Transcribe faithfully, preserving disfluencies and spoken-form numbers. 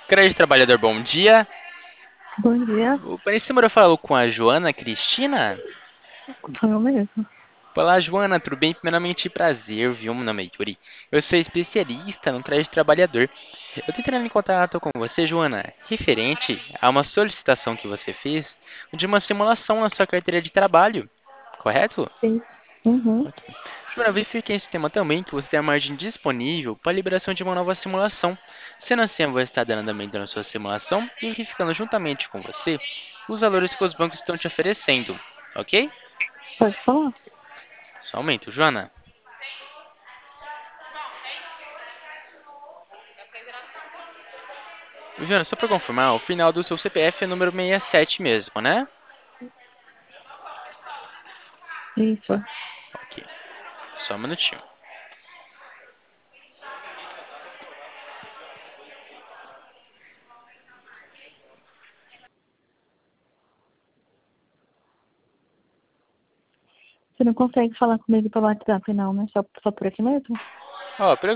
Grande trabalhador, bom dia. Bom dia, Opa, nesse número eu falo com a Joana Cristina. sou eu mesmo. Olá, Joana, tudo bem? Primeiramente, prazer, viu? Meu nome é Yuri. Eu sou especialista no crédito trabalhador. Eu tô entrando em contato com você, Joana, referente a uma solicitação que você fez de uma simulação na sua carteira de trabalho, correto? Sim. Uhum. Ok. Joana, verifiquei esse tema também, que você tem a margem disponível para a liberação de uma nova simulação. Sendo assim, eu vou estar dando andamento na sua simulação e verificando juntamente com você os valores que os bancos estão te oferecendo, ok? Pode falar. Só um momento, Joana. Joana, só para confirmar, o final do seu C P F é número sessenta e sete mesmo, né? Isso. Ok, só um minutinho. Você não consegue falar comigo pelo WhatsApp, não, né? Só, só por aqui mesmo? Ó, pelo